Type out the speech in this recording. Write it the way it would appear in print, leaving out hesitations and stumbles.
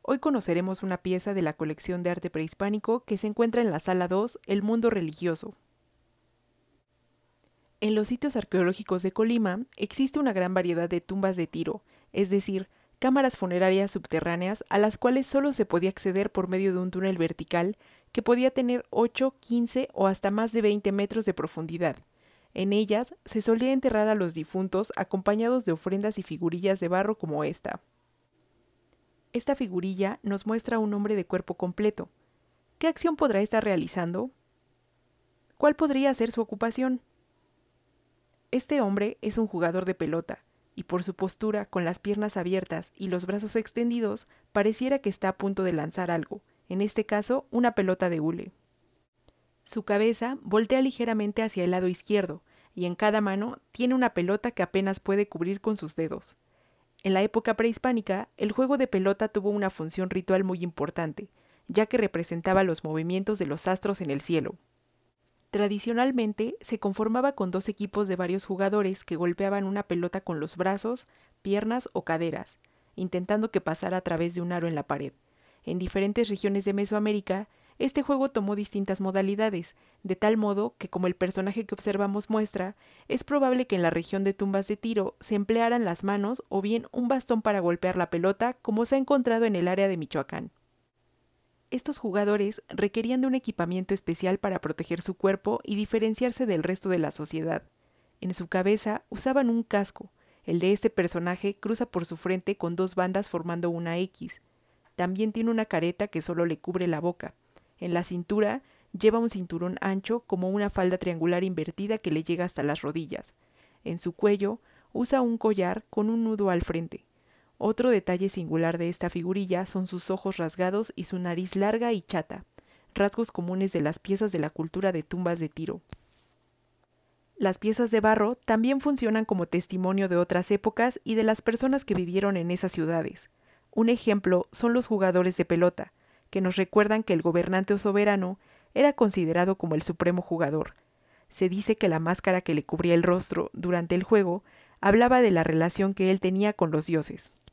Hoy conoceremos una pieza de la colección de arte prehispánico que se encuentra en la Sala 2, El Mundo Religioso. En los sitios arqueológicos de Colima existe una gran variedad de tumbas de tiro, es decir, cámaras funerarias subterráneas a las cuales solo se podía acceder por medio de un túnel vertical que podía tener 8, 15 o hasta más de 20 metros de profundidad. En ellas se solía enterrar a los difuntos acompañados de ofrendas y figurillas de barro como esta. Esta figurilla nos muestra a un hombre de cuerpo completo. ¿Qué acción podrá estar realizando? ¿Cuál podría ser su ocupación? Este hombre es un jugador de pelota, y por su postura, con las piernas abiertas y los brazos extendidos, pareciera que está a punto de lanzar algo, en este caso una pelota de hule. Su cabeza voltea ligeramente hacia el lado izquierdo, y en cada mano tiene una pelota que apenas puede cubrir con sus dedos. En la época prehispánica, el juego de pelota tuvo una función ritual muy importante, ya que representaba los movimientos de los astros en el cielo. Tradicionalmente, se conformaba con dos equipos de varios jugadores que golpeaban una pelota con los brazos, piernas o caderas, intentando que pasara a través de un aro en la pared. En diferentes regiones de Mesoamérica, este juego tomó distintas modalidades, de tal modo que, como el personaje que observamos muestra, es probable que en la región de tumbas de tiro se emplearan las manos o bien un bastón para golpear la pelota, como se ha encontrado en el área de Michoacán. Estos jugadores requerían de un equipamiento especial para proteger su cuerpo y diferenciarse del resto de la sociedad. En su cabeza usaban un casco. El de este personaje cruza por su frente con dos bandas formando una X. También tiene una careta que solo le cubre la boca. En la cintura lleva un cinturón ancho como una falda triangular invertida que le llega hasta las rodillas. En su cuello usa un collar con un nudo al frente. Otro detalle singular de esta figurilla son sus ojos rasgados y su nariz larga y chata, rasgos comunes de las piezas de la cultura de tumbas de tiro. Las piezas de barro también funcionan como testimonio de otras épocas y de las personas que vivieron en esas ciudades. Un ejemplo son los jugadores de pelota, que nos recuerdan que el gobernante o soberano era considerado como el supremo jugador. Se dice que la máscara que le cubría el rostro durante el juego hablaba de la relación que él tenía con los dioses.